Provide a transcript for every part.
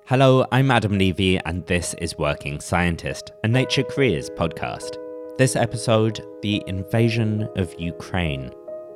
Hello, I'm Adam Levy, and this is Working Scientist, a Nature Careers podcast. This episode, the invasion of Ukraine.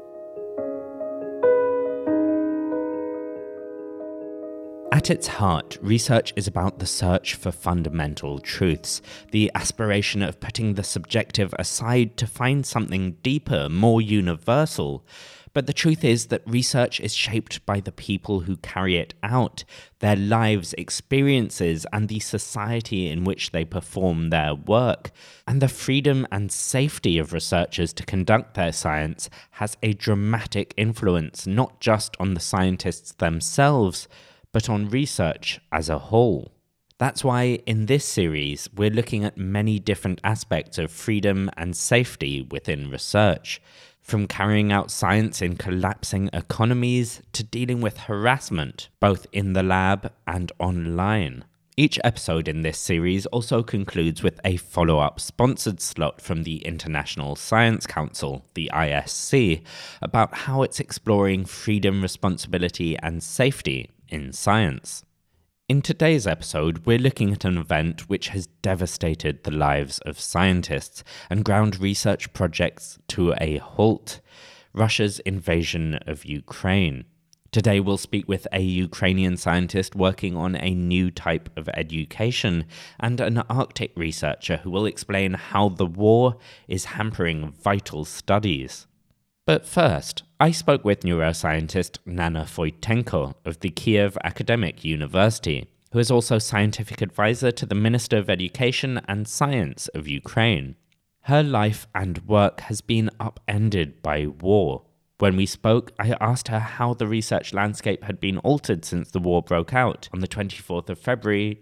At its heart, research is about the search for fundamental truths, the aspiration of putting the subjective aside to find something deeper, more universal. But the truth is that research is shaped by the people who carry it out, their lives, experiences, and the society in which they perform their work. And the freedom and safety of researchers to conduct their science has a dramatic influence not just on the scientists themselves, but on research as a whole. That's why in this series, we're looking at many different aspects of freedom and safety within research. From carrying out science in collapsing economies to dealing with harassment, both in the lab and online. Each episode in this series also concludes with a follow-up sponsored slot from the International Science Council, the ISC, about how it's exploring freedom, responsibility, and safety in science. In today's episode, we're looking at an event which has devastated the lives of scientists and ground research projects to a halt: Russia's invasion of Ukraine. Today we'll speak with a Ukrainian scientist working on a new type of education and an Arctic researcher who will explain how the war is hampering vital studies. But first, I spoke with neuroscientist Nana Foitenko of the Kiev Academic University, who is also scientific advisor to the Minister of Education and Science of Ukraine. Her life and work has been upended by war. When we spoke, I asked her how the research landscape had been altered since the war broke out on the 24th of February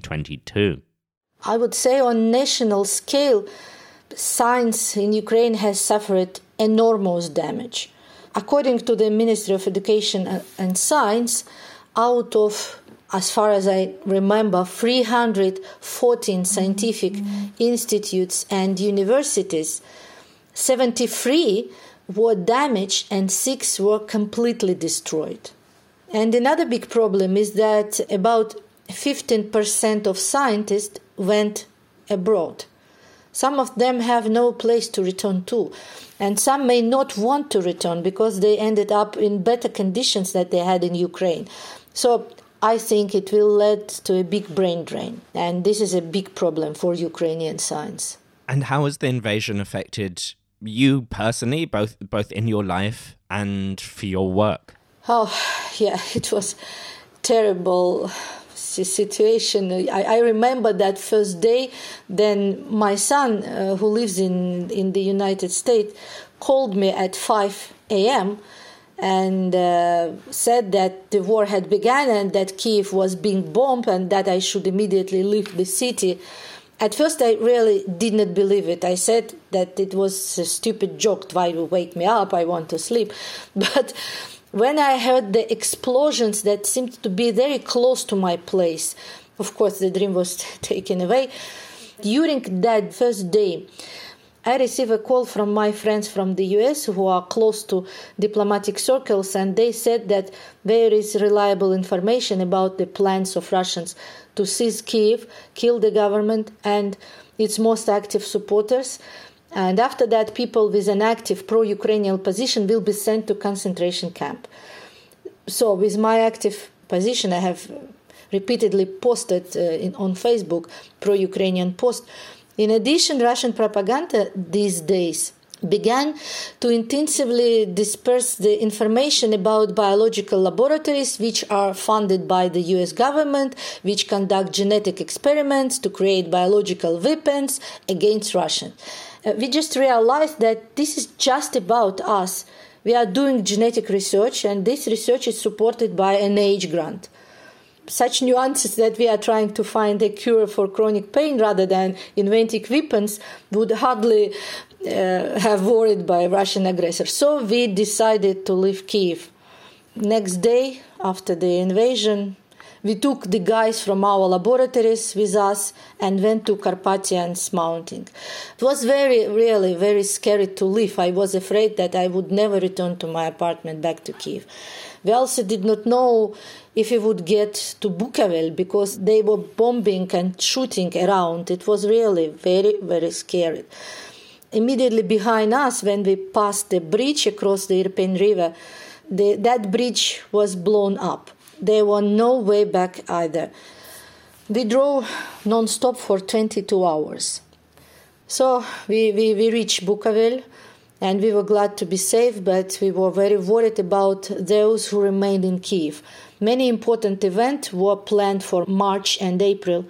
2022. I would say on national scale, science in Ukraine has suffered enormous damage. According to the Ministry of Education and Science, out of, as far as I remember, 314 scientific institutes and universities, 73 were damaged and 6 were completely destroyed. And another big problem is that about 15% of scientists went abroad. Some of them have no place to return to, and some may not want to return because they ended up in better conditions that they had in Ukraine. So I think it will lead to a big brain drain, and this is a big problem for Ukrainian science. And how has the invasion affected you personally, both in your life and for your work? Oh, yeah, it was terrible situation. I remember that first day. Then my son, who lives in the United States, called me at 5 a.m. and said that the war had begun and that Kyiv was being bombed and that I should immediately leave the city. At first, I really did not believe it. I said that it was a stupid joke. Why you wake me up? I want to sleep. But when I heard the explosions that seemed to be very close to my place, of course, the dream was taken away. During that first day, I received a call from my friends from the US who are close to diplomatic circles, and they said that there is reliable information about the plans of Russians to seize Kyiv, kill the government and its most active supporters. And after that, people with an active pro-Ukrainian position will be sent to concentration camp. So with my active position, I have repeatedly posted on Facebook pro-Ukrainian post. In addition, Russian propaganda these days began to intensively disperse the information about biological laboratories which are funded by the US government, which conduct genetic experiments to create biological weapons against Russia. We just realized that this is just about us. We are doing genetic research, and this research is supported by an NIH grant. Such nuances that we are trying to find a cure for chronic pain rather than inventing weapons would hardly have worried by Russian aggressors. So we decided to leave Kyiv. Next day, after the invasion, we took the guys from our laboratories with us and went to Carpathians Mountain. It was really very scary to leave. I was afraid that I would never return to my apartment back to Kiev. We also did not know if we would get to Bukovel because they were bombing and shooting around. It was really very scary. Immediately behind us, when we passed the bridge across the Irpin River, that bridge was blown up. There was no way back either. We drove non-stop for 22 hours. So we reached Bukovel, and we were glad to be safe, but we were very worried about those who remained in Kiev. Many important events were planned for March and April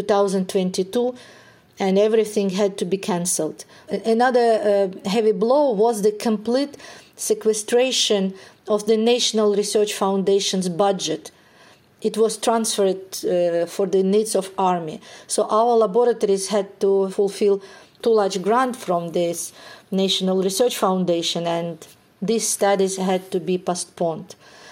2022, and everything had to be cancelled. Another heavy blow was the complete sequestration of the National Research Foundation's budget. It was transferred for the needs of army. So our laboratories had to fulfill too large grant from this National Research Foundation, and these studies had to be postponed.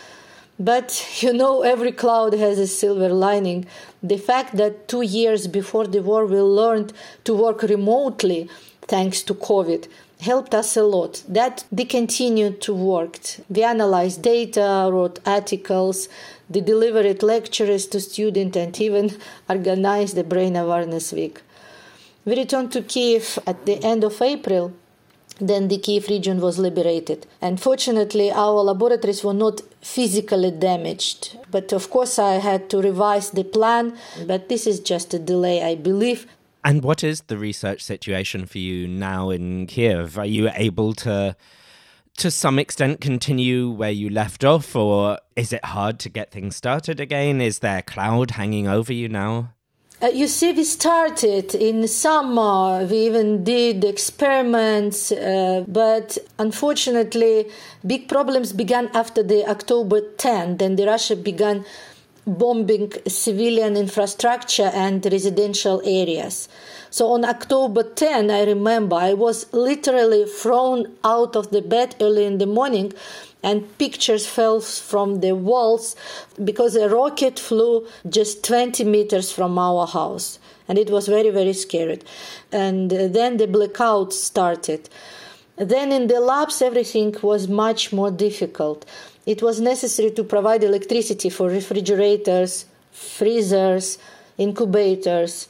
But, every cloud has a silver lining. The fact that 2 years before the war we learned to work remotely, thanks to COVID, helped us a lot. That we continued to work. We analyzed data, wrote articles, we delivered lectures to students, and even organized the Brain Awareness Week. We returned to Kiev at the end of April. Then the Kiev region was liberated. And fortunately, our laboratories were not physically damaged. But of course, I had to revise the plan. But this is just a delay, I believe. And what is the research situation for you now in Kiev? Are you able to some extent continue where you left off? Or is it hard to get things started again? Is there a cloud hanging over you now? You see, we started in summer. We even did experiments, but unfortunately, big problems began after the October 10th. Then Russia began bombing civilian infrastructure and residential areas. So on October 10, I remember I was literally thrown out of the bed early in the morning, and pictures fell from the walls because a rocket flew just 20 meters from our house. And it was very scary. And then the blackout started. Then in the labs, everything was much more difficult. It was necessary to provide electricity for refrigerators, freezers, incubators.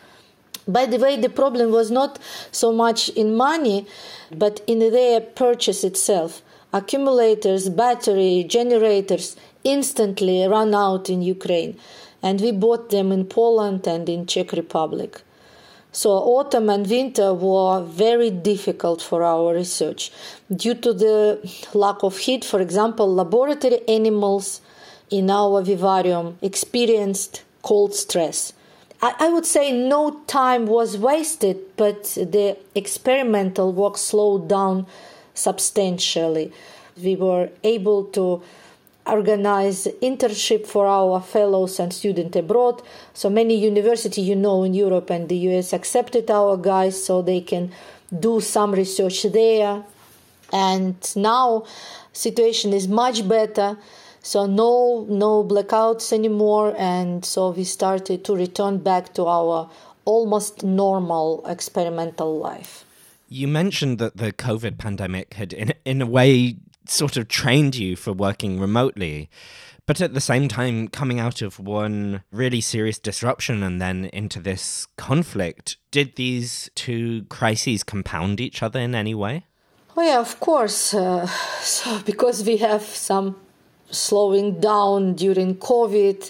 By the way, the problem was not so much in money, but in their purchase itself. Accumulators, battery, generators instantly ran out in Ukraine, and we bought them in Poland and in Czech Republic. So autumn and winter were very difficult for our research. Due to the lack of heat, for example, laboratory animals in our vivarium experienced cold stress. I would say no time was wasted, but the experimental work slowed down substantially. We were able to organize internship for our fellows and students abroad. So many universities, in Europe and the US accepted our guys so they can do some research there. And now situation is much better. So no blackouts anymore. And so we started to return back to our almost normal experimental life. You mentioned that the COVID pandemic had, in a way, sort of trained you for working remotely. But at the same time, coming out of one really serious disruption and then into this conflict, did these two crises compound each other in any way? Oh, yeah, of course. So because we have some slowing down during COVID,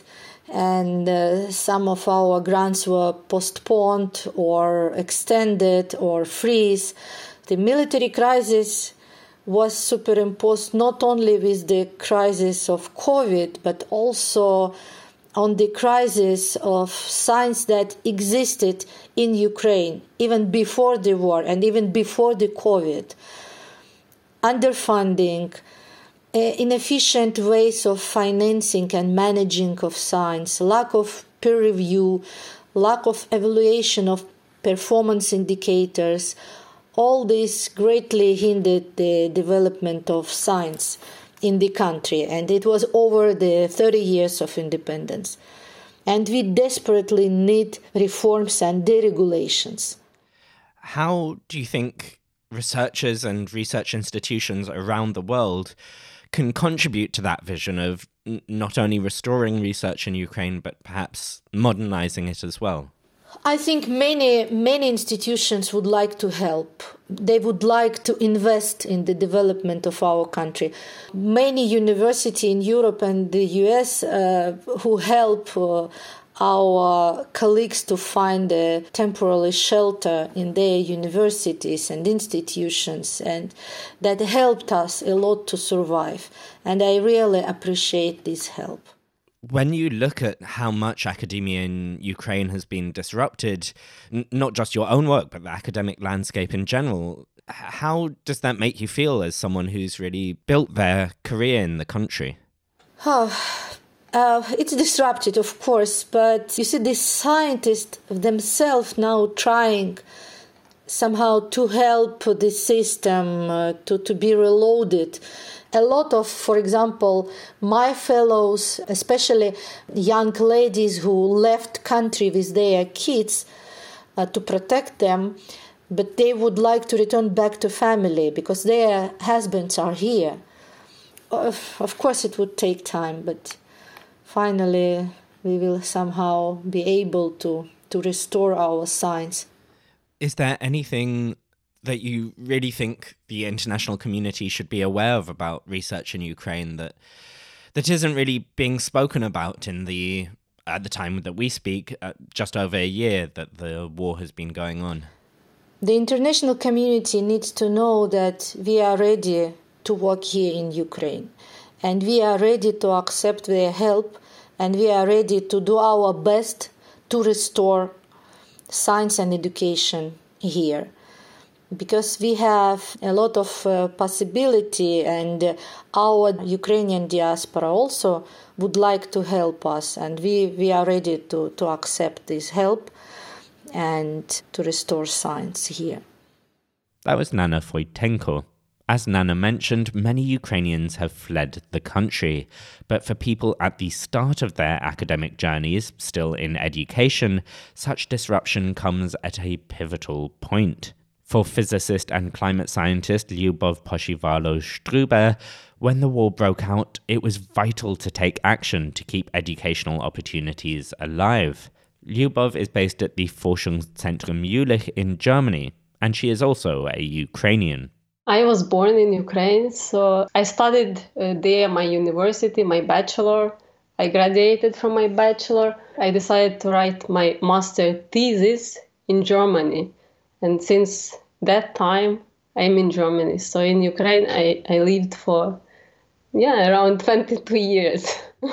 and some of our grants were postponed or extended or freeze. The military crisis was superimposed not only with the crisis of COVID, but also on the crisis of science that existed in Ukraine, even before the war and even before the COVID. Underfunding, inefficient ways of financing and managing of science, lack of peer review, lack of evaluation of performance indicators, all this greatly hindered the development of science. in the country, and it was over the 30 years of independence. And we desperately need reforms and deregulations. How do you think researchers and research institutions around the world can contribute to that vision of not only restoring research in Ukraine, but perhaps modernizing it as well? I think many institutions would like to help. They would like to invest in the development of our country. Many universities in Europe and the US who help our colleagues to find a temporary shelter in their universities and institutions, and that helped us a lot to survive. And I really appreciate this help. When you look at how much academia in Ukraine has been disrupted, not just your own work, but the academic landscape in general, how does that make you feel as someone who's really built their career in the country? It's disrupted, of course, but you see, the scientists themselves now trying somehow to help the system to be reloaded. A lot of, for example, my fellows, especially young ladies who left country with their kids to protect them, but they would like to return back to family because their husbands are here. Of course, it would take time, but finally we will somehow be able to restore our science. Is there anything that you really think the international community should be aware of about research in Ukraine that isn't really being spoken about at the time that we speak, just over a year that the war has been going on? The international community needs to know that we are ready to work here in Ukraine, and we are ready to accept their help, and we are ready to do our best to restore science and education here. Because we have a lot of possibility, and our Ukrainian diaspora also would like to help us, and we are ready to accept this help and to restore science here. That was Nana Foytenko. As Nana mentioned, many Ukrainians have fled the country, but for people at the start of their academic journeys, still in education, such disruption comes at a pivotal point. For physicist and climate scientist Lyubov Poshivalo-Struber, when the war broke out, it was vital to take action to keep educational opportunities alive. Lyubov is based at the Forschungszentrum Jülich in Germany, and she is also a Ukrainian. I was born in Ukraine, so I studied there my university, my bachelor. I graduated from my bachelor. I decided to write my master thesis in Germany. And since that time, I'm in Germany. So in Ukraine, I lived for, around 22 years.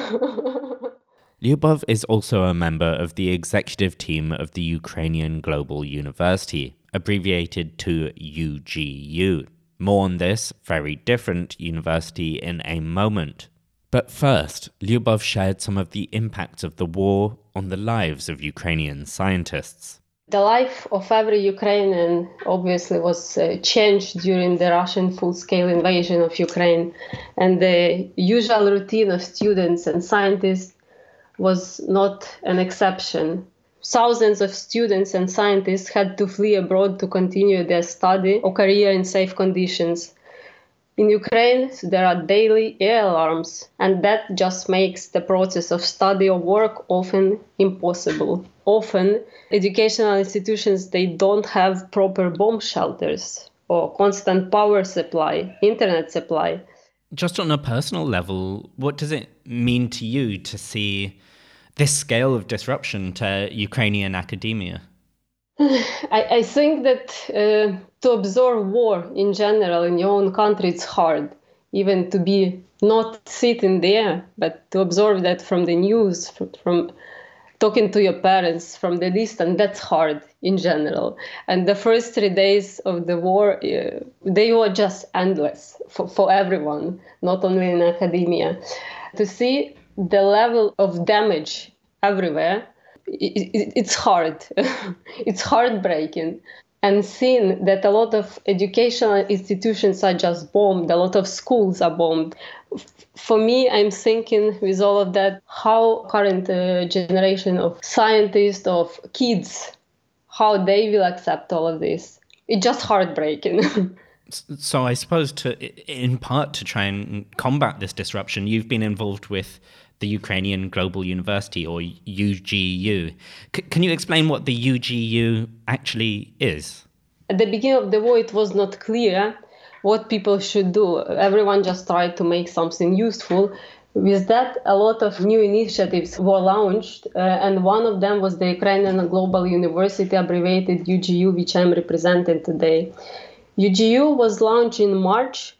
Lyubov is also a member of the executive team of the Ukrainian Global University, abbreviated to UGU. More on this very different university in a moment. But first, Lyubov shared some of the impacts of the war on the lives of Ukrainian scientists. The life of every Ukrainian obviously was changed during the Russian full-scale invasion of Ukraine, and the usual routine of students and scientists was not an exception. Thousands of students and scientists had to flee abroad to continue their study or career in safe conditions. In Ukraine, there are daily air alarms, and that just makes the process of study or work often impossible. Often, educational institutions, they don't have proper bomb shelters or constant power supply, internet supply. Just on a personal level, what does it mean to you to see this scale of disruption to Ukrainian academia? I think that to absorb war in general in your own country, it's hard. Even to be not sitting there, but to absorb that from the news, from talking to your parents from the distance, that's hard in general. And the first 3 days of the war, they were just endless for everyone, not only in academia. To see the level of damage everywhere, it's hard. It's heartbreaking. And seeing that a lot of educational institutions are just bombed, a lot of schools are bombed. For me, I'm thinking with all of that, how current generation of scientists, of kids, how they will accept all of this. It's just heartbreaking. So I suppose in part to try and combat this disruption, you've been involved with the Ukrainian Global University, or UGU. Can you explain what the UGU actually is? At the beginning of the war, it was not clear what people should do. Everyone just tried to make something useful. With that, a lot of new initiatives were launched, and one of them was the Ukrainian Global University, abbreviated UGU, which I'm representing today. UGU was launched in March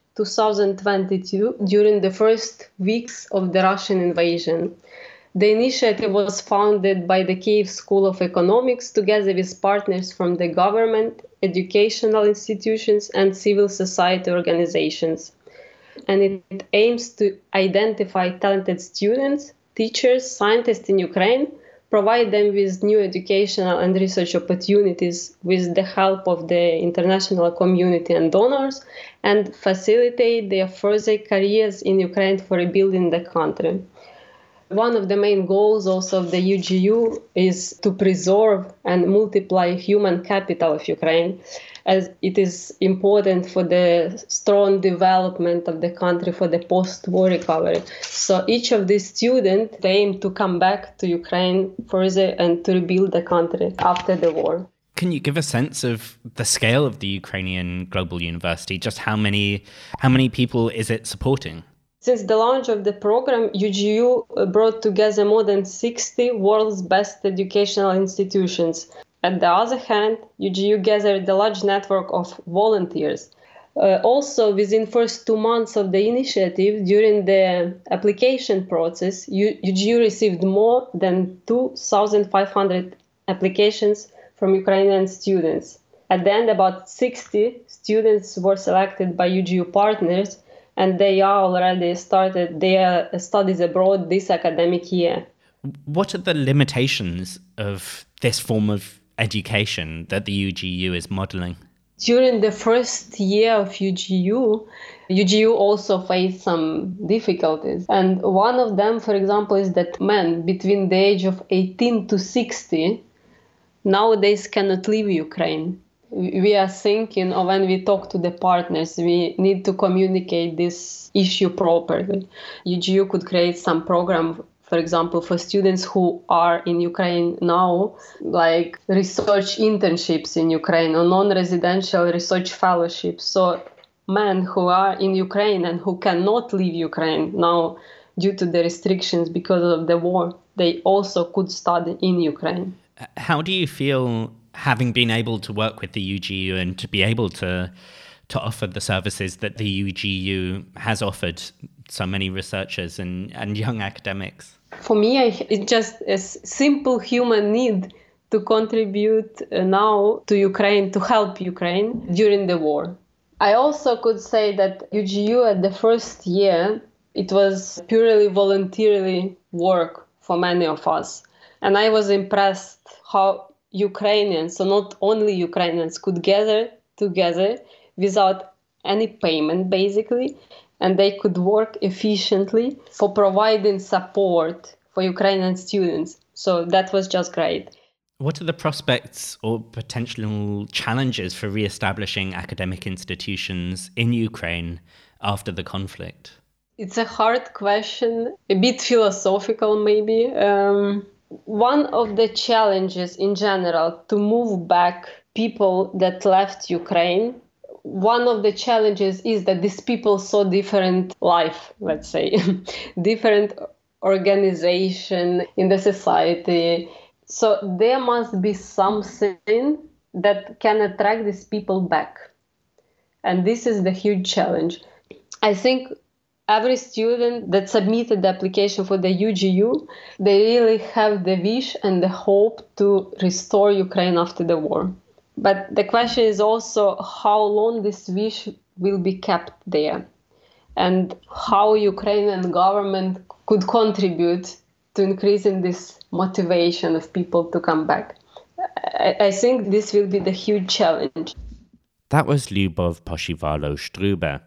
2022 during the first weeks of the Russian invasion. The initiative was founded by the Kyiv School of Economics together with partners from the government, educational institutions, and civil society organizations. And it aims to identify talented students, teachers, scientists in Ukraine, provide them with new educational and research opportunities with the help of the international community and donors, and facilitate their further careers in Ukraine for rebuilding the country. One of the main goals also of the UGU is to preserve and multiply human capital of Ukraine, as it is important for the strong development of the country for the post-war recovery. So each of these students aim to come back to Ukraine further and to rebuild the country after the war. Can you give a sense of the scale of the Ukrainian Global University? Just how many people is it supporting? Since the launch of the program, UGU brought together more than 60 world's best educational institutions. On the other hand, UGU gathered a large network of volunteers. Also, within the first 2 months of the initiative, during the application process, UGU received more than 2,500 applications from Ukrainian students. At the end, about 60 students were selected by UGU partners, and they are already started their studies abroad this academic year. What are the limitations of this form of education that the UGU is modeling? During the first year of UGU also faced some difficulties. And one of them, for example, is that men between the age of 18 to 60 nowadays cannot leave Ukraine. We are thinking of, when we talk to the partners, we need to communicate this issue properly. UGU could create some program, for example, for students who are in Ukraine now, like research internships in Ukraine or non-residential research fellowships. So men who are in Ukraine and who cannot leave Ukraine now due to the restrictions because of the war, they also could study in Ukraine. How do you feel, having been able to work with the UGU and to be able to offer the services that the UGU has offered so many researchers and young academics? For me, it's just a simple human need to contribute now to Ukraine, to help Ukraine during the war. I also could say that UGU at the first year, it was purely voluntarily work for many of us. And I was impressed how Ukrainians, so not only Ukrainians, could gather together without any payment, basically, and they could work efficiently for providing support for Ukrainian students. So that was just great. What are the prospects or potential challenges for re-establishing academic institutions in Ukraine after the conflict? It's a hard question, a bit philosophical maybe. One of the challenges in general to move back people that left Ukraine, one of the challenges is that these people saw different life, let's say, different organization in the society. So there must be something that can attract these people back. And this is the huge challenge. I think every student that submitted the application for the UGU, they really have the wish and the hope to restore Ukraine after the war. But the question is also how long this wish will be kept there and how Ukrainian government could contribute to increasing this motivation of people to come back. I think this will be the huge challenge. That was Lyubov Poshivallo-Struber.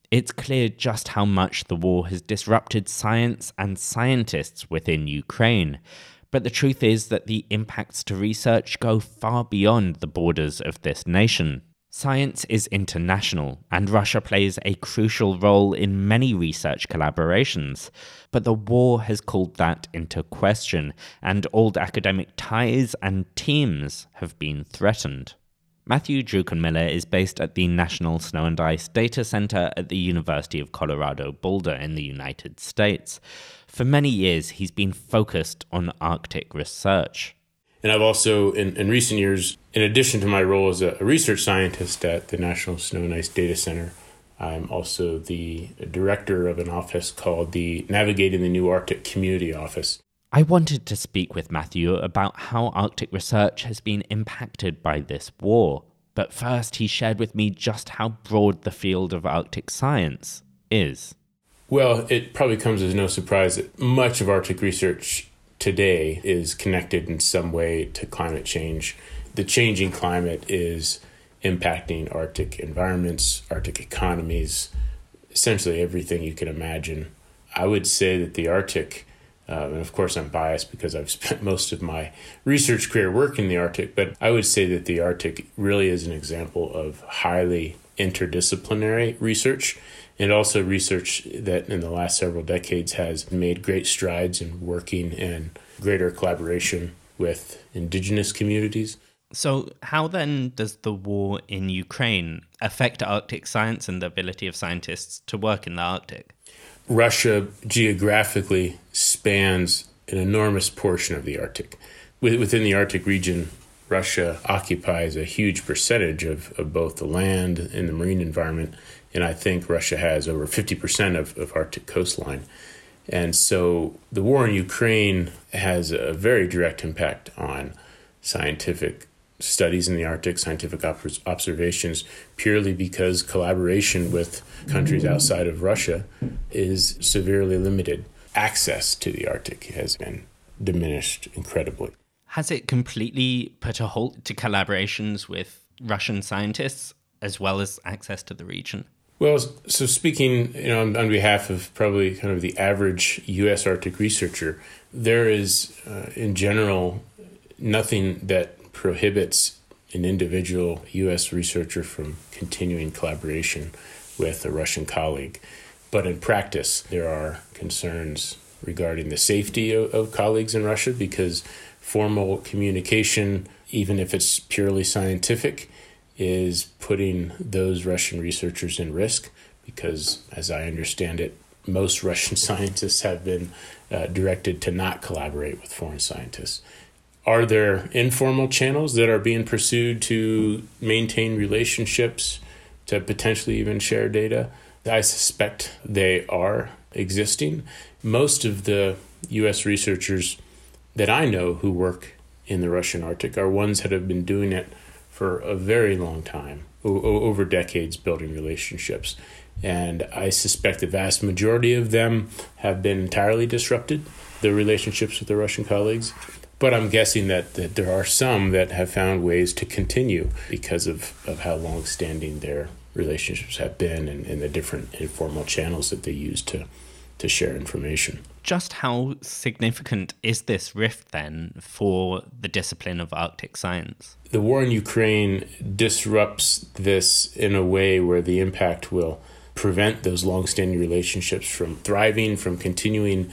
It's clear just how much the war has disrupted science and scientists within Ukraine. But the truth is that the impacts to research go far beyond the borders of this nation. Science is international, and Russia plays a crucial role in many research collaborations. But the war has called that into question, and old academic ties and teams have been threatened. Matthew Druckenmiller is based at the National Snow and Ice Data Center at the University of Colorado Boulder in the United States. For many years, he's been focused on Arctic research. And I've also, in recent years, in addition to my role as a research scientist at the National Snow and Ice Data Center, I'm also the director of an office called the Navigating the New Arctic Community Office. I wanted to speak with Matthew about how Arctic research has been impacted by this war. But first, he shared with me just how broad the field of Arctic science is. Well, it probably comes as no surprise that much of Arctic research today is connected in some way to climate change. The changing climate is impacting Arctic environments, Arctic economies, essentially everything you can imagine. I would say that the Arctic, and of course I'm biased because I've spent most of my research career working in the Arctic, but I would say that the Arctic really is an example of highly interdisciplinary research, and also research that in the last several decades has made great strides in working in greater collaboration with indigenous communities. So how then does the war in Ukraine affect Arctic science and the ability of scientists to work in the Arctic? Russia geographically spans an enormous portion of the Arctic. Within the Arctic region, Russia occupies a huge percentage of both the land and the marine environment, and I think Russia has over 50% of Arctic coastline. And so the war in Ukraine has a very direct impact on scientific studies in the Arctic, scientific observations, purely because collaboration with countries outside of Russia is severely limited. Access to the Arctic has been diminished incredibly. Has it completely put a halt to collaborations with Russian scientists as well as access to the region? Well, so speaking on behalf of probably kind of the average U.S. Arctic researcher, there is, in general, nothing that prohibits an individual U.S. researcher from continuing collaboration with a Russian colleague. But in practice, there are concerns regarding the safety of colleagues in Russia because formal communication, even if it's purely scientific, is putting those Russian researchers in risk because, as I understand it, most Russian scientists have been directed to not collaborate with foreign scientists. Are there informal channels that are being pursued to maintain relationships, to potentially even share data? I suspect they are existing. Most of the U.S. researchers that I know who work in the Russian Arctic are ones that have been doing it for a very long time, over decades, building relationships. And I suspect the vast majority of them have been entirely disrupted, their relationships with their Russian colleagues. But I'm guessing that there are some that have found ways to continue because of how long-standing their relationships have been and the different informal channels that they use to share information. Just how significant is this rift then for the discipline of Arctic science? The war in Ukraine disrupts this in a way where the impact will prevent those long-standing relationships from thriving, from continuing.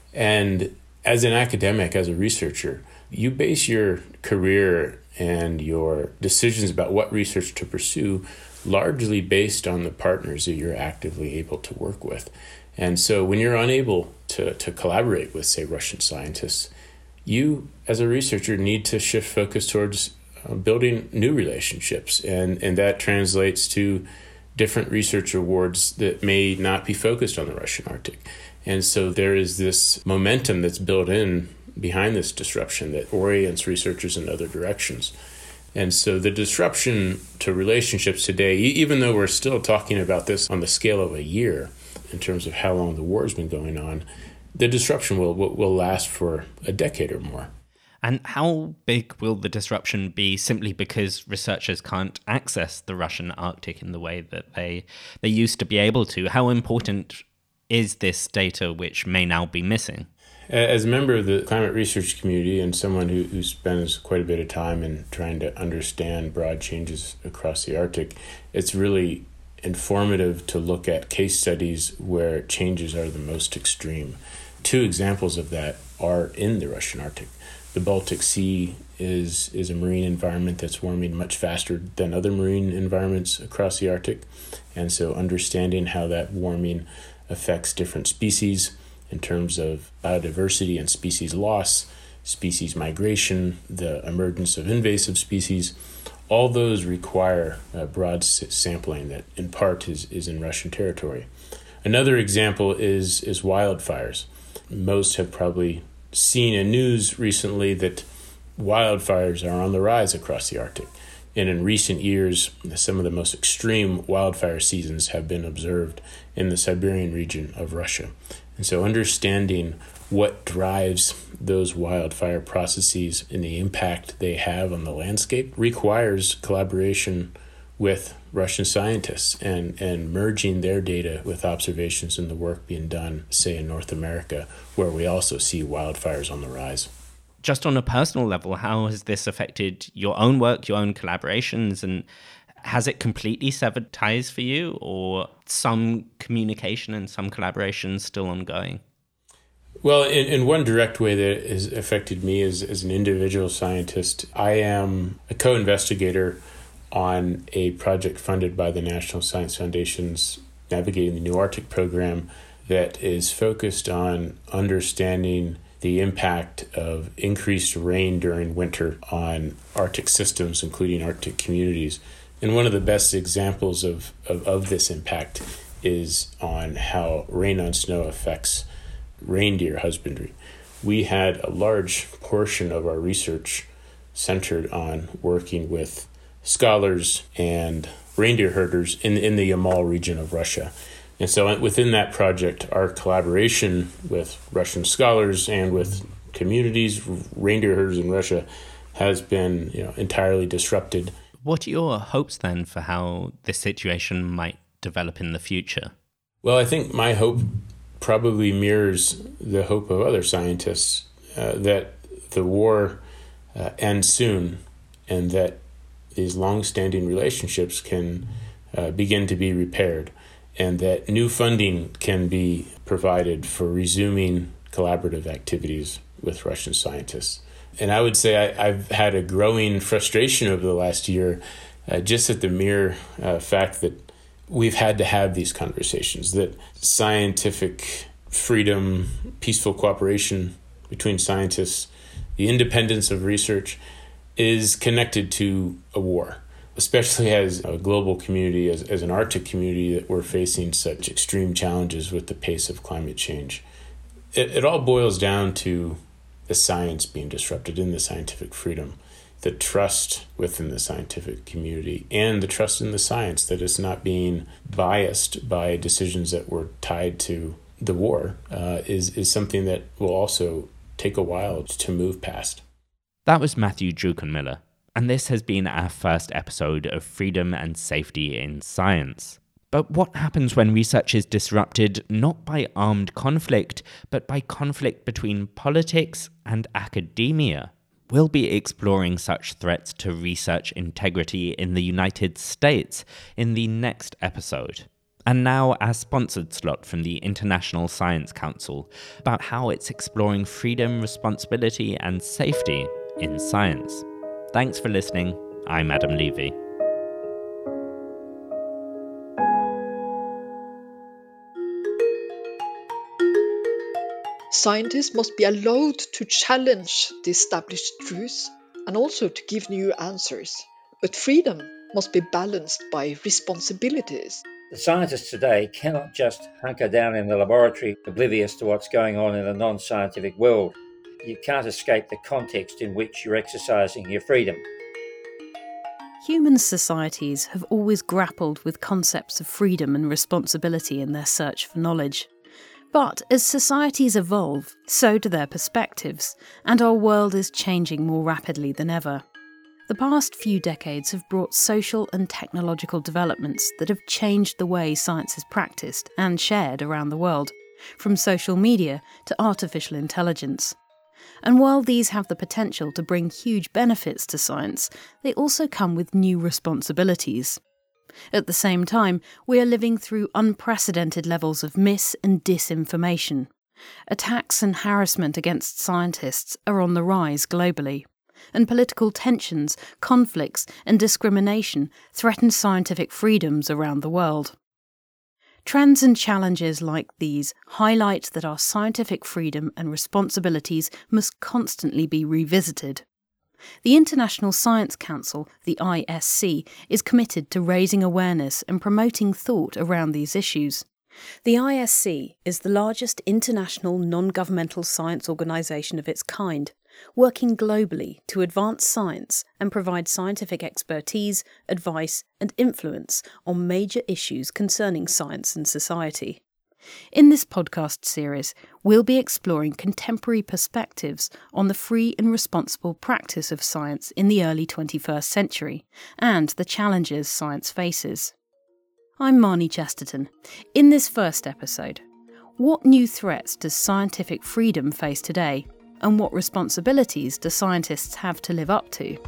And as an academic, as a researcher, you base your career and your decisions about what research to pursue largely based on the partners that you're actively able to work with. And so when you're unable to collaborate with, say, Russian scientists, you, as a researcher, need to shift focus towards building new relationships. And that translates to different research awards that may not be focused on the Russian Arctic. And so there is this momentum that's built in behind this disruption that orients researchers in other directions. And so the disruption to relationships today, even though we're still talking about this on the scale of a year, in terms of how long the war has been going on, the disruption will last for a decade or more. And how big will the disruption be simply because researchers can't access the Russian Arctic in the way that they used to be able to? How important is this data which may now be missing? As a member of the climate research community and someone who spends quite a bit of time in trying to understand broad changes across the Arctic, it's really informative to look at case studies where changes are the most extreme. Two examples of that are in the Russian Arctic. The Baltic Sea is a marine environment that's warming much faster than other marine environments across the Arctic. And so understanding how that warming affects different species in terms of biodiversity and species loss, species migration, the emergence of invasive species, all those require broad sampling that in part is in Russian territory. Another example is wildfires. Most have probably seen in news recently that wildfires are on the rise across the Arctic. And in recent years, some of the most extreme wildfire seasons have been observed in the Siberian region of Russia. And so understanding what drives those wildfire processes and the impact they have on the landscape requires collaboration with Russian scientists and merging their data with observations and the work being done, say, in North America, where we also see wildfires on the rise. Just on a personal level, how has this affected your own work, your own collaborations, and has it completely severed ties for you, or some communication and some collaboration still ongoing? Well, in one direct way that has affected me as an individual scientist, I am a co-investigator on a project funded by the National Science Foundation's Navigating the New Arctic program that is focused on understanding the impact of increased rain during winter on Arctic systems, including Arctic communities. And one of the best examples of this impact is on how rain on snow affects reindeer husbandry. We had a large portion of our research centered on working with scholars and reindeer herders in the Yamal region of Russia. And so within that project, our collaboration with Russian scholars and with communities, reindeer herders in Russia, has been entirely disrupted. What are your hopes then for how this situation might develop in the future? Well, I think my hope probably mirrors the hope of other scientists, that the war ends soon and that these long-standing relationships can begin to be repaired, and that new funding can be provided for resuming collaborative activities with Russian scientists. And I would say I've had a growing frustration over the last year just at the mere fact that we've had to have these conversations, that scientific freedom, peaceful cooperation between scientists, the independence of research is connected to a war, especially as a global community, as an Arctic community, that we're facing such extreme challenges with the pace of climate change. It all boils down to the science being disrupted in the scientific freedom, the trust within the scientific community, and the trust in the science that it's not being biased by decisions that were tied to the war is something that will also take a while to move past. That was Matthew Druckenmiller, and this has been our first episode of Freedom and Safety in Science. But what happens when research is disrupted not by armed conflict, but by conflict between politics and academia? We'll be exploring such threats to research integrity in the United States in the next episode. And now our sponsored slot from the International Science Council about how it's exploring freedom, responsibility, and safety in science. Thanks for listening. I'm Adam Levy. Scientists must be allowed to challenge the established truths and also to give new answers. But freedom must be balanced by responsibilities. The scientists today cannot just hunker down in the laboratory, oblivious to what's going on in the non-scientific world. You can't escape the context in which you're exercising your freedom. Human societies have always grappled with concepts of freedom and responsibility in their search for knowledge. But as societies evolve, so do their perspectives, and our world is changing more rapidly than ever. The past few decades have brought social and technological developments that have changed the way science is practiced and shared around the world, from social media to artificial intelligence. And while these have the potential to bring huge benefits to science, they also come with new responsibilities. At the same time, we are living through unprecedented levels of mis- and disinformation. Attacks and harassment against scientists are on the rise globally, and political tensions, conflicts, and discrimination threaten scientific freedoms around the world. Trends and challenges like these highlight that our scientific freedom and responsibilities must constantly be revisited. The International Science Council, the ISC, is committed to raising awareness and promoting thought around these issues. The ISC is the largest international non-governmental science organisation of its kind, working globally to advance science and provide scientific expertise, advice and influence on major issues concerning science and society. In this podcast series, we'll be exploring contemporary perspectives on the free and responsible practice of science in the early 21st century and the challenges science faces. I'm Marnie Chesterton. In this first episode, what new threats does scientific freedom face today, and what responsibilities do scientists have to live up to?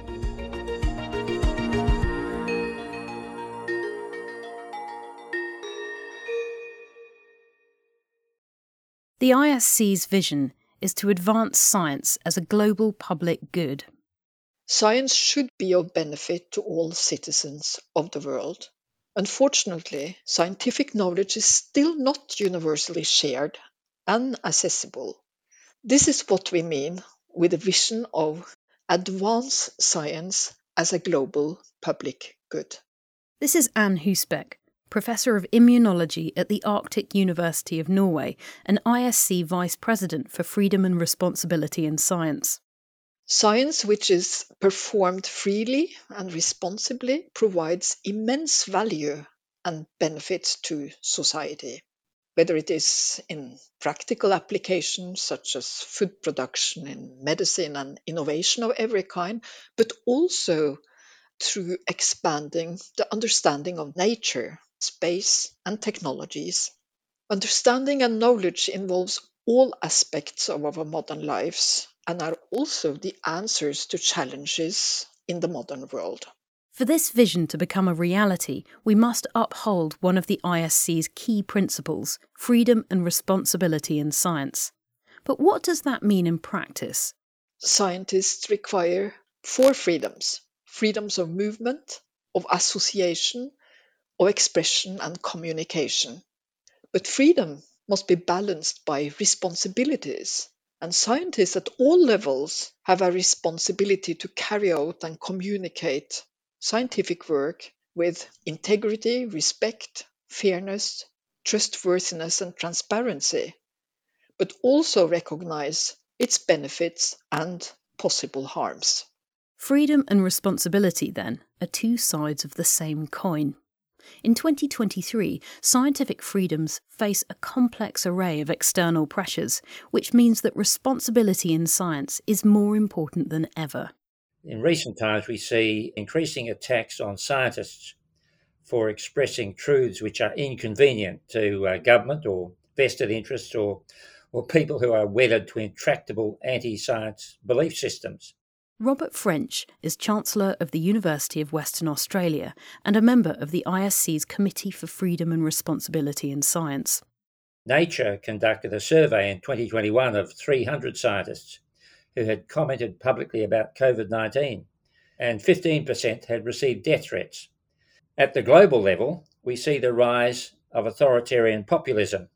The ISC's vision is to advance science as a global public good. Science should be of benefit to all citizens of the world. Unfortunately, scientific knowledge is still not universally shared and accessible. This is what we mean with the vision of advance science as a global public good. This is Anne Husbeck, Professor of Immunology at the Arctic University of Norway and ISC Vice President for Freedom and Responsibility in Science. Science which is performed freely and responsibly provides immense value and benefits to society, whether it is in practical applications such as food production in medicine and innovation of every kind, but also through expanding the understanding of nature, space, and technologies. Understanding and knowledge involves all aspects of our modern lives and are also the answers to challenges in the modern world. For this vision to become a reality, we must uphold one of the ISC's key principles, freedom and responsibility in science. But what does that mean in practice? Scientists require 4 freedoms: freedoms of movement, of association, of expression and communication. But freedom must be balanced by responsibilities, and scientists at all levels have a responsibility to carry out and communicate scientific work with integrity, respect, fairness, trustworthiness, and transparency, but also recognize its benefits and possible harms. Freedom and responsibility, then, are two sides of the same coin. In 2023, scientific freedoms face a complex array of external pressures, which means that responsibility in science is more important than ever. In recent times, we see increasing attacks on scientists for expressing truths which are inconvenient to government or vested interests or people who are wedded to intractable anti-science belief systems. Robert French is Chancellor of the University of Western Australia and a member of the ISC's Committee for Freedom and Responsibility in Science. Nature conducted a survey in 2021 of 300 scientists who had commented publicly about COVID-19, and 15% had received death threats. At the global level, we see the rise of authoritarian populism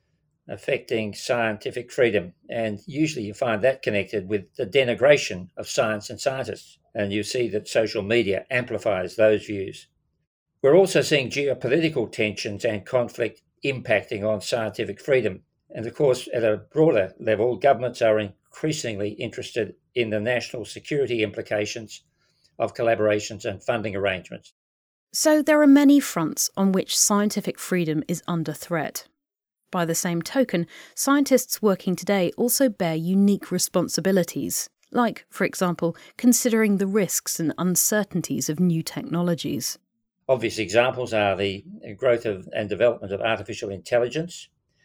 affecting scientific freedom, and usually you find that connected with the denigration of science and scientists, and you see that social media amplifies those views. We're also seeing geopolitical tensions and conflict impacting on scientific freedom, and of course at a broader level, governments are increasingly interested in the national security implications of collaborations and funding arrangements. So there are many fronts on which scientific freedom is under threat. By the same token, scientists working today also bear unique responsibilities, like, for example, considering the risks and uncertainties of new technologies. Obvious examples are the growth and development of artificial intelligence,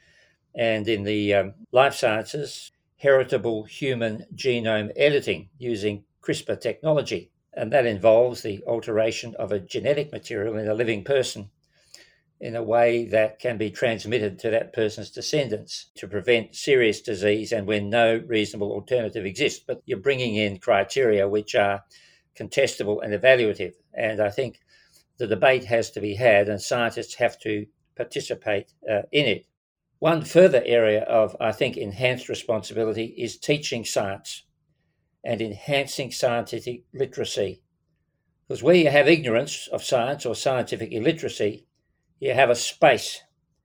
and in the life sciences, heritable human genome editing using CRISPR technology. And that involves the alteration of a genetic material in a living person in a way that can be transmitted to that person's descendants to prevent serious disease and when no reasonable alternative exists. But you're bringing in criteria which are contestable and evaluative. And I think the debate has to be had and scientists have to participate in it. One further area of, I think, enhanced responsibility is teaching science and enhancing scientific literacy. Because where you have ignorance of science or scientific illiteracy, you have a space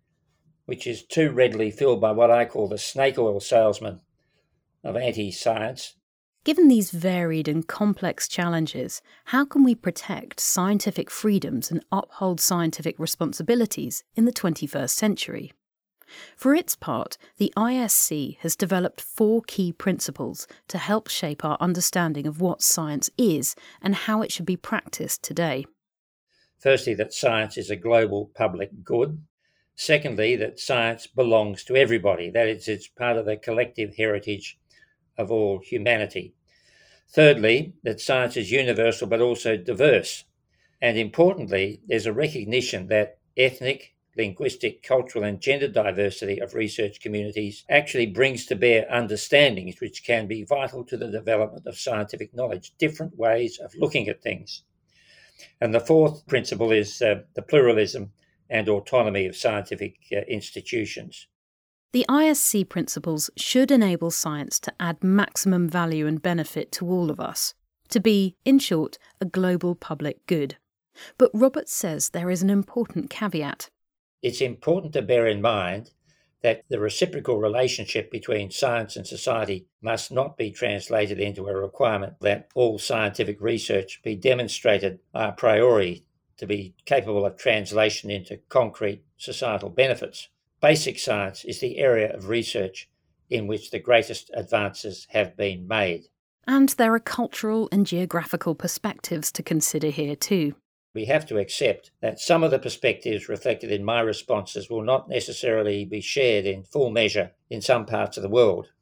which is too readily filled by what I call the snake oil salesman of anti-science. Given these varied and complex challenges, how can we protect scientific freedoms and uphold scientific responsibilities in the 21st century? For its part, the ISC has developed 4 key principles to help shape our understanding of what science is and how it should be practiced today. Firstly, that science is a global public good. Secondly, that science belongs to everybody, that it's part of the collective heritage of all humanity. Thirdly, that science is universal but also diverse. And importantly, there's a recognition that ethnic, linguistic, cultural and gender diversity of research communities actually brings to bear understandings which can be vital to the development of scientific knowledge, different ways of looking at things. And the fourth principle is the pluralism and autonomy of scientific institutions. The ISC principles should enable science to add maximum value and benefit to all of us, to be, in short, a global public good. But Roberts says there is an important caveat. It's important to bear in mind that the reciprocal relationship between science and society must not be translated into a requirement that all scientific research be demonstrated a priori to be capable of translation into concrete societal benefits. Basic science is the area of research in which the greatest advances have been made. And there are cultural and geographical perspectives to consider here too. We have to accept that some of the perspectives reflected in my responses will not necessarily be shared in full measure in some parts of the world,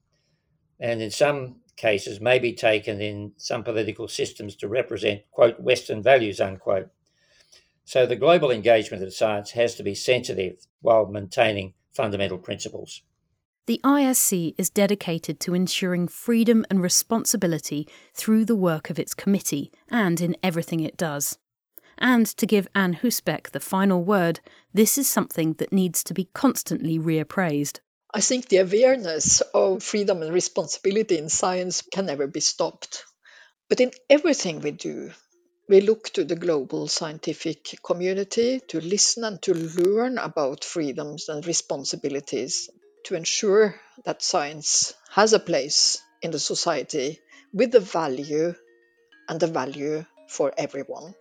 and in some cases may be taken in some political systems to represent, quote, Western values, unquote. So the global engagement of science has to be sensitive while maintaining fundamental principles. The ISC is dedicated to ensuring freedom and responsibility through the work of its committee and in everything it does. And to give Anne Husbeck the final word, this is something that needs to be constantly reappraised. I think the awareness of freedom and responsibility in science can never be stopped. But in everything we do, we look to the global scientific community to listen and to learn about freedoms and responsibilities to ensure that science has a place in the society with the value for everyone.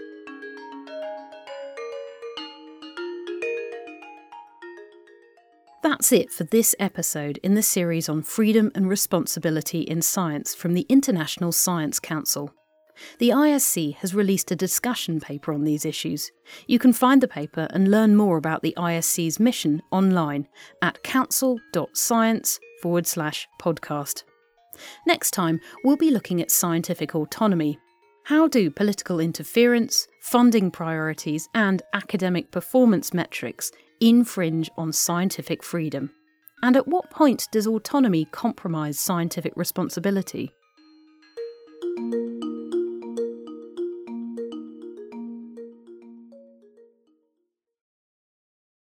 That's it for this episode in the series on freedom and responsibility in science from the International Science Council. The ISC has released a discussion paper on these issues. You can find the paper and learn more about the ISC's mission online at council.science/podcast. Next time, we'll be looking at scientific autonomy. How do political interference, funding priorities, and academic performance metrics infringe on scientific freedom? And at what point does autonomy compromise scientific responsibility?